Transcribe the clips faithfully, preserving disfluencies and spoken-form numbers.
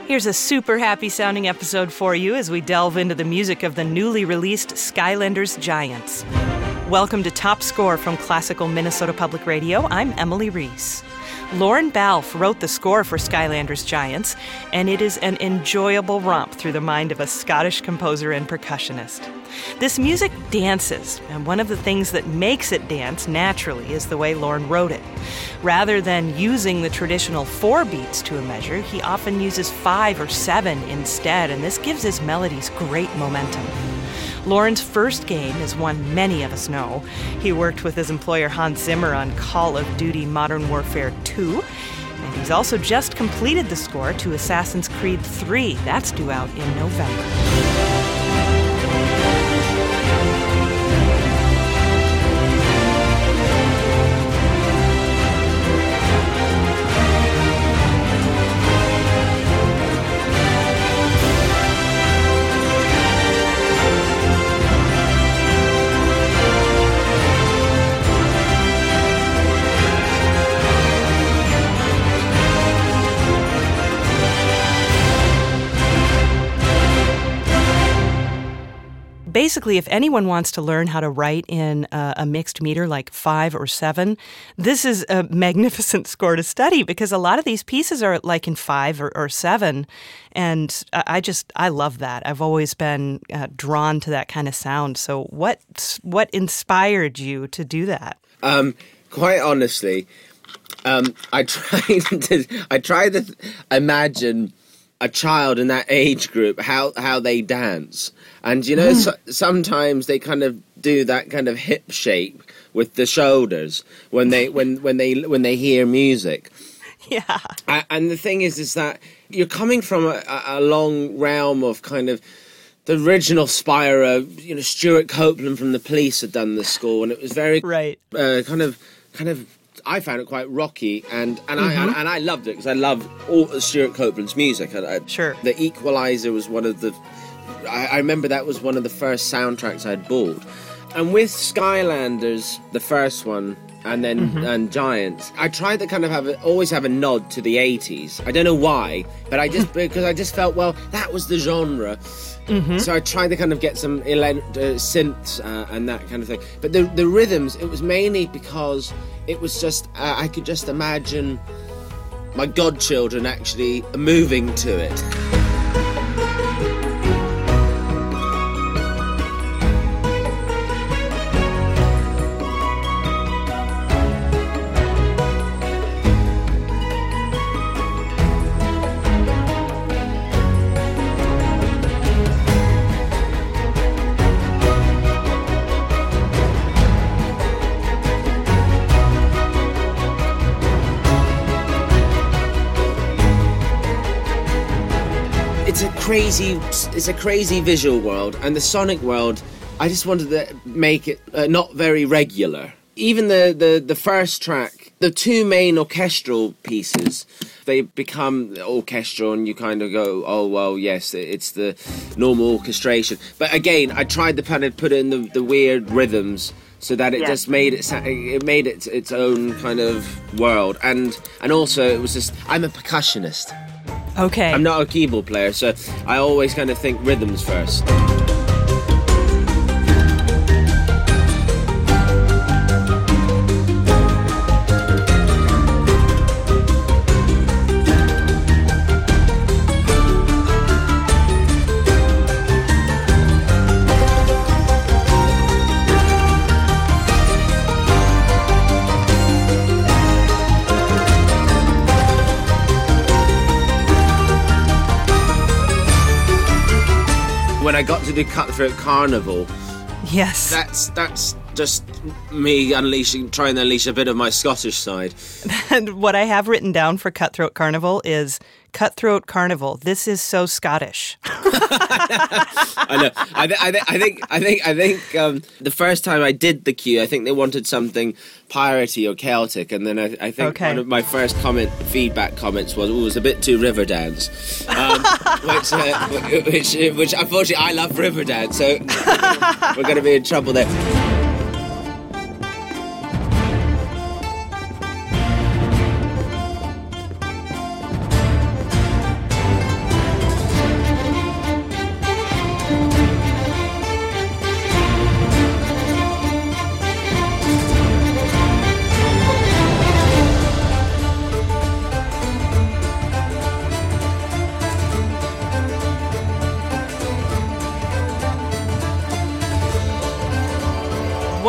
Here's a super happy sounding episode for you as we delve into the music of the newly released Skylanders Giants. Welcome to Top Score from Classical Minnesota Public Radio. I'm Emily Reese. Lorne Balfe wrote the score for Skylanders Giants, and it is an enjoyable romp through the mind of a Scottish composer and percussionist. This music dances, and one of the things that makes it dance naturally is the way Lorne wrote it. Rather than using the traditional four beats to a measure, he often uses five or seven instead, and this gives his melodies great momentum. Lorne's first game is one many of us know. He worked with his employer Hans Zimmer on Call of Duty Modern Warfare two, and he's also just completed the score to Assassin's Creed three. That's due out in November. Basically, if anyone wants to learn how to write in a, a mixed meter like five or seven, this is a magnificent score to study because a lot of these pieces are like in five or, or seven. And I just, I love that. I've always been uh, drawn to that kind of sound. So what, what inspired you to do that? Um, quite honestly, um, I tried to, I tried to imagine a child in that age group, how, how they dance. And, you know, mm. so, sometimes they kind of do that kind of hip shape with the shoulders when they when, when they when they hear music. Yeah. I, and the thing is, is that you're coming from a, a long realm of kind of the original Spyro. You know, Stuart Copeland from The Police had done the score, and it was very right. Uh, kind of kind of. I found it quite rocky, and, and mm-hmm. I and, and I loved it because I love all of Stuart Copeland's music. I, I, sure. The Equalizer was one of the. I, I remember that was one of the first soundtracks I'd bought, and with Skylanders, the first one, and then mm-hmm. and Giants, I tried to kind of have a, always have a nod to the eighties. I don't know why, but I just because I just felt well that was the genre. Mm-hmm. So I tried to kind of get some ele- uh, synths uh, and that kind of thing. But the the rhythms, it was mainly because it was just, uh, I could just imagine my godchildren actually moving to it. It's a crazy, it's a crazy visual world, and the sonic world, I just wanted to make it uh, not very regular. Even the, the, the first track, the two main orchestral pieces, they become orchestral, and you kind of go, oh, well, yes, it's the normal orchestration. But again, I tried to kind of put in the, the weird rhythms so that it yeah. just made it, it made it its own kind of world. And, and also, it was just, I'm a percussionist. Okay. I'm not a keyboard player, so I always kind of think rhythms first. When I got to do Cutthroat Carnival, yes, that's that's just me unleashing, trying to unleash a bit of my Scottish side. And what I have written down for Cutthroat Carnival is Cutthroat Carnival. This is so Scottish. I know. I, th- I, th- I think. I think. I think. Um, the first time I did the cue, I think they wanted something piratey or Celtic, and then I, I think okay. one of my first comment, feedback comments was, "Oh, it was a bit too Riverdance," um, which, uh, which, which, unfortunately, I love Riverdance, so we're going to be in trouble there.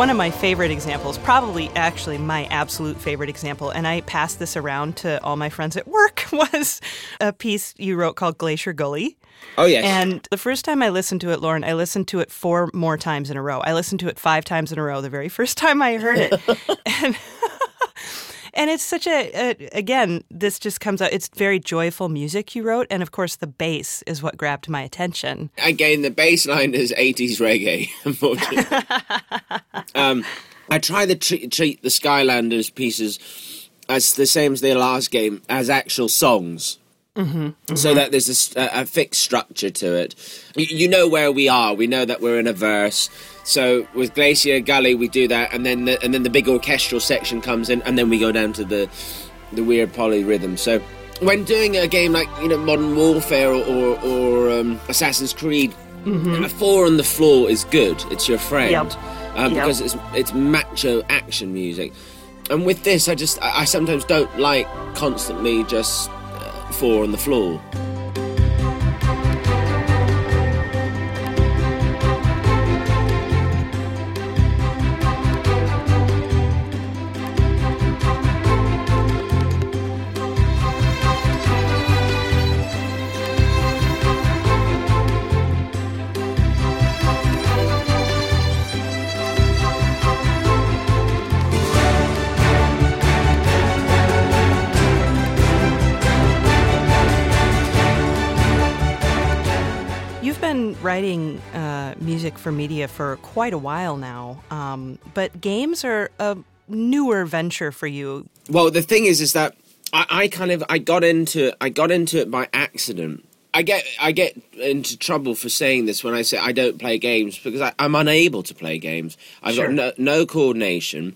one of my favorite examples, probably actually my absolute favorite example, and I passed this around to all my friends at work, was a piece you wrote called Glacier Gully. Oh, yes. And the first time I listened to it, Lauren, I listened to it four more times in a row. I listened to it five times in a row the very first time I heard it. and And it's such a, a, again, this just comes out, it's very joyful music you wrote, and of course the bass is what grabbed my attention. Again, the bass line is eighties reggae, unfortunately. um, I try to treat, treat the Skylanders pieces as the same as their last game, as actual songs. Mm-hmm, mm-hmm. So that there's a, a fixed structure to it. You, you know where we are. We know that we're in a verse. So with Glacier Gully, we do that, and then the, and then the big orchestral section comes in, and then we go down to the the weird polyrhythm. So when doing a game like you know Modern Warfare or or, or um, Assassin's Creed, mm-hmm. a four on the floor is good. It's your friend yep. um, yep. because it's it's macho action music. And with this, I just I, I sometimes don't like constantly just. Four on the floor. Writing uh, music for media for quite a while now, um, but games are a newer venture for you. Well, the thing is, is that I, I kind of I got into I got into it by accident. I get I get into trouble for saying this when I say I don't play games because I, I'm unable to play games. I've sure. got no, no coordination,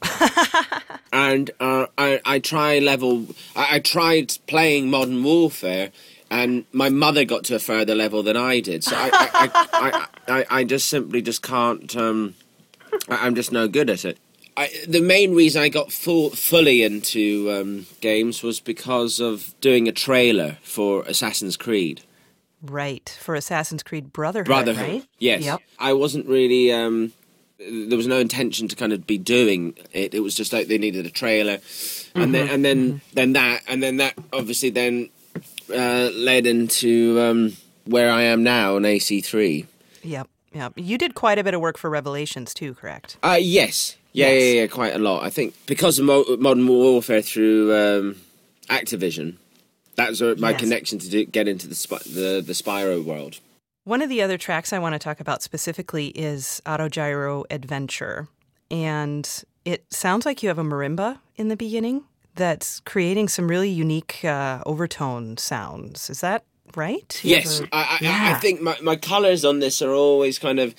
and uh, I I try level. I, I tried playing Modern Warfare. And my mother got to a further level than I did, so I, I, I, I, I just simply just can't. Um, I, I'm just no good at it. I, the main reason I got full, fully into um, games was because of doing a trailer for Assassin's Creed. Right, for Assassin's Creed Brotherhood. Brotherhood, right? yes. Yep. I wasn't really. Um, there was no intention to kind of be doing it. It was just like they needed a trailer, mm-hmm. and then and then mm-hmm. then that and then that obviously then. Uh, led into um, where I am now on A C three. Yep, yep. You did quite a bit of work for Revelations too, correct? Uh, yes. Yeah, yes. yeah, yeah, quite a lot. I think because of Mo- Modern Warfare through um, Activision, that was my yes. connection to do, get into the, Sp- the the Spyro world. One of the other tracks I want to talk about specifically is Autogyro Adventure. And it sounds like you have a marimba in the beginning that's creating some really unique uh, overtone sounds. Is that right? You yes. ever... I, I, yeah. I think my, my colours on this are always kind of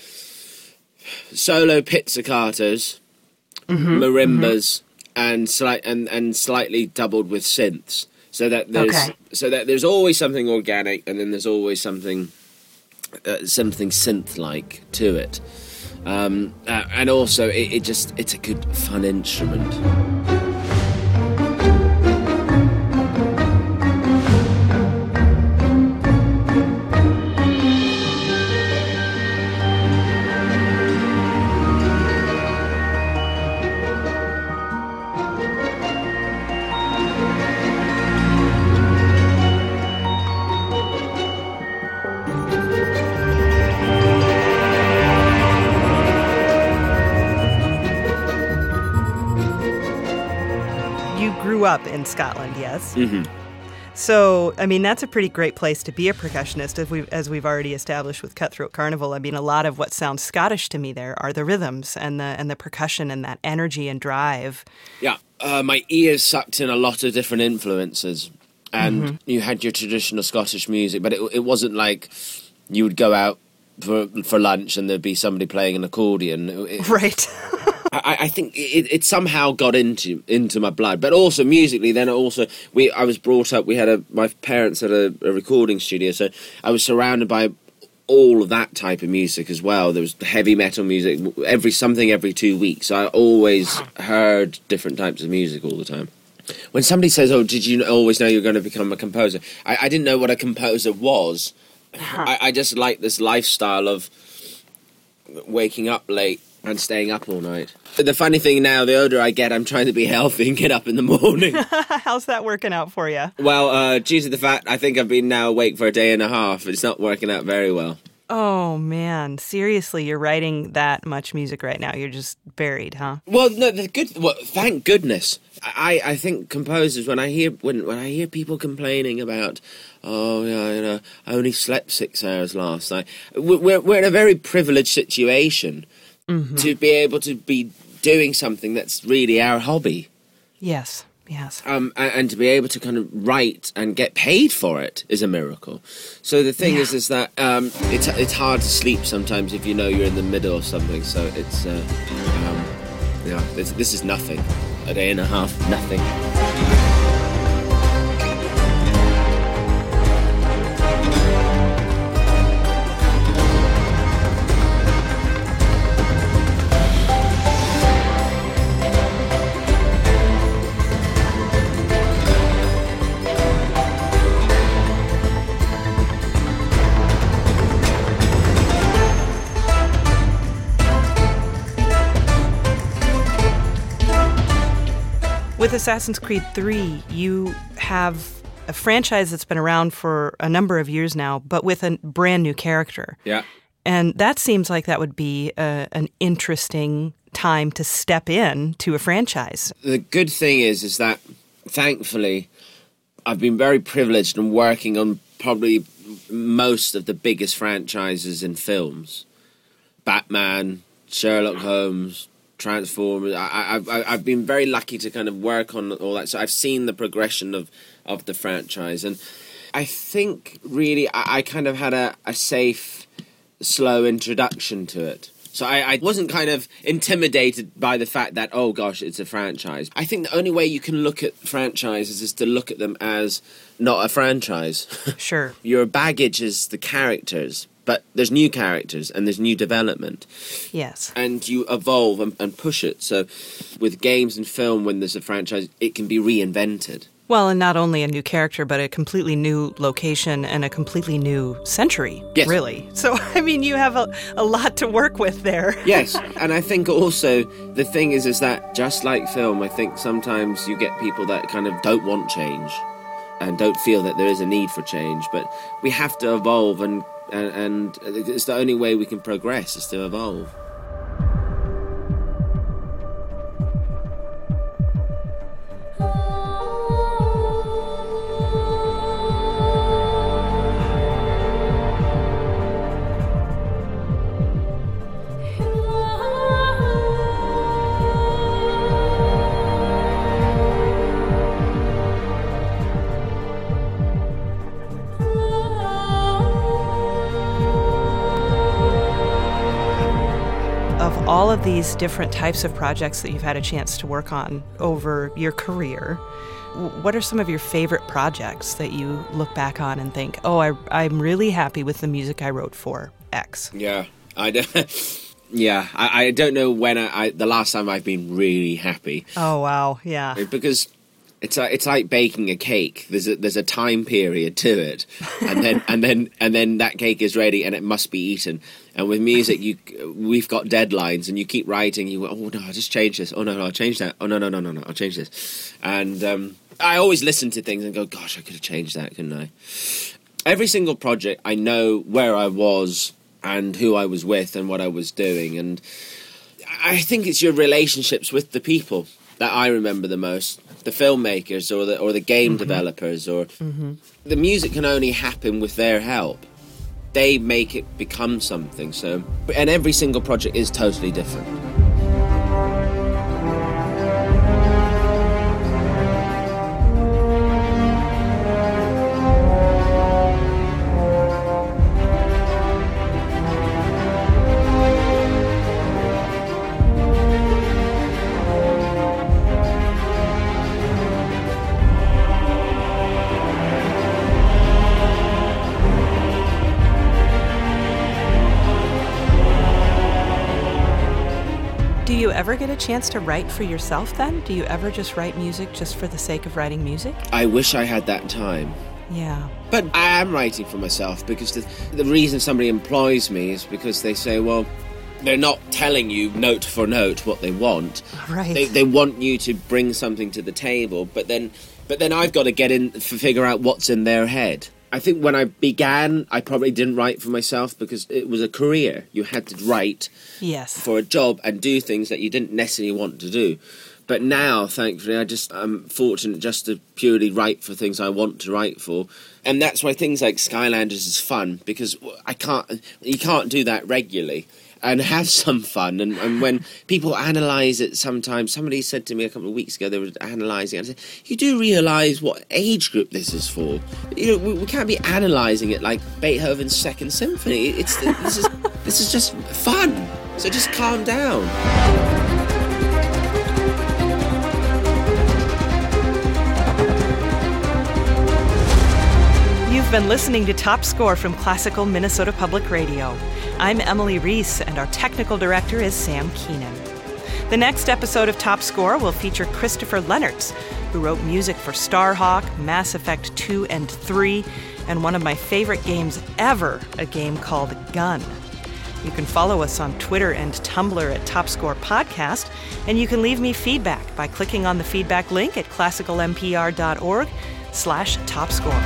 solo pizzicatos, mm-hmm, marimbas, mm-hmm. and, slight, and, and slightly doubled with synths. So that there's okay. so that there's always something organic, and then there's always something uh, something synth-like to it. Um, uh, and also, it, it just it's a good, fun instrument. Up in Scotland, yes. Mm-hmm. So, I mean, that's a pretty great place to be a percussionist, as we've, as we've already established with Cutthroat Carnival. I mean, a lot of what sounds Scottish to me there are the rhythms and the and the percussion and that energy and drive. Yeah, uh, my ears sucked in a lot of different influences, and mm-hmm. you had your traditional Scottish music, but it, it wasn't like you would go out for for lunch and there'd be somebody playing an accordion. It, right. I, I think it, it somehow got into into my blood, but also musically. Then also, we I was brought up. We had a my parents had a, a recording studio, so I was surrounded by all of that type of music as well. There was heavy metal music every something every two weeks. So I always heard different types of music all the time. When somebody says, "Oh, did you always know you were going to become a composer?" I, I didn't know what a composer was. I, I just liked this lifestyle of waking up late and staying up all night. The funny thing now, the older I get, I'm trying to be healthy and get up in the morning. How's that working out for you? Well, uh, due to the fact I think I've been now awake for a day and a half, it's not working out very well. Oh, man. Seriously, you're writing that much music right now. You're just buried, huh? Well, no, the good. Well, thank goodness. I, I think composers, when I hear when when I hear people complaining about, oh, yeah, you know, I only slept six hours last night. We're we're in a very privileged situation mm-hmm. to be able to be doing something that's really our hobby. Yes. Yes. Um, and, and to be able to kind of write and get paid for it is a miracle. So the thing yeah. is, is that um, it's it's hard to sleep sometimes if you know you're in the middle of something. So it's, uh, um, yeah, this, this is nothing. A day and a half, nothing. With Assassin's Creed three, you have a franchise that's been around for a number of years now, but with a brand new character. Yeah. And that seems like that would be a, an interesting time to step in to a franchise. The good thing is, is that thankfully I've been very privileged and working on probably most of the biggest franchises in films. Batman, Sherlock Holmes, Transformers. I, I, I've been very lucky to kind of work on all that. So I've seen the progression of, of the franchise. And I think really I, I kind of had a, a safe, slow introduction to it. So I, I wasn't kind of intimidated by the fact that, oh gosh, it's a franchise. I think the only way you can look at franchises is to look at them as not a franchise. Sure. Your baggage is the characters. But there's new characters and there's new development. Yes. And you evolve and, and push it. So with games and film, when there's a franchise, it can be reinvented. Well, and not only a new character, but a completely new location and a completely new century, yes. really. So, I mean, you have a, a lot to work with there. Yes, and I think also the thing is, is that just like film, I think sometimes you get people that kind of don't want change and don't feel that there is a need for change. But we have to evolve and And, and it's the only way we can progress is to evolve. All of these different types of projects that you've had a chance to work on over your career, what are some of your favorite projects that you look back on and think, oh, I, I'm really happy with the music I wrote for X? Yeah, I don't, yeah, I, I don't know when I, I, the last time I've been really happy. Oh, wow, yeah. Because it's a, it's like baking a cake. There's a, there's a time period to it, and then and then and then that cake is ready and it must be eaten. And with music, you we've got deadlines, and you keep writing. You go, oh no, I'll just change this. Oh no, no, I'll change that. Oh no, no, no, no, no, I'll change this. And um, I always listen to things and go, gosh, I could have changed that, couldn't I? Every single project, I know where I was and who I was with and what I was doing. And I think it's your relationships with the people that I remember the most. The filmmakers or the or the game mm-hmm. developers or mm-hmm. the music can only happen with their help. They make it become something. So, and every single project is totally different. Do you ever get a chance to write for yourself then? Do you ever just write music just for the sake of writing music? I wish I had that time. Yeah. But I am writing for myself because the, the reason somebody employs me is because they say, well, they're not telling you note for note what they want. Right. They, they want you to bring something to the table, but then, but then I've got to get in, f- figure out what's in their head. I think when I began, I probably didn't write for myself because it was a career. You had to write yes. for a job and do things that you didn't necessarily want to do. But now, thankfully, I just I'm fortunate just to purely write for things I want to write for, and that's why things like Skylanders is fun, because I can't you can't do that regularly and have some fun. And, and when people analyse it, sometimes somebody said to me a couple of weeks ago they were analysing it. I said, "You do realise what age group this is for? You know, we, we can't be analysing it like Beethoven's Second Symphony. It's this is this is just fun. So just calm down." You've been listening to Top Score from Classical Minnesota Public Radio. I'm Emily Reese, and our technical director is Sam Keenan. The next episode of Top Score will feature Christopher Lennertz, who wrote music for Starhawk, Mass Effect two and three, and one of my favorite games ever, a game called Gun. You can follow us on Twitter and Tumblr at Top Score Podcast, and you can leave me feedback by clicking on the feedback link at classicalmpr.org slash Top Score.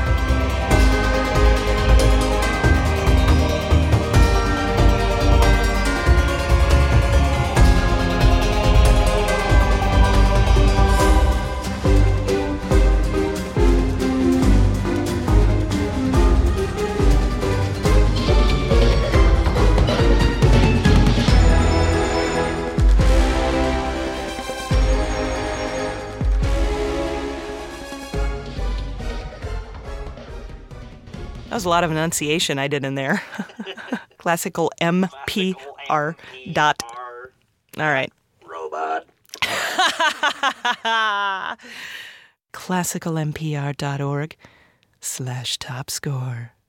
That was a lot of enunciation I did in there. Classical M P R dot. All right. Robot. classical m p r dot org slash top score.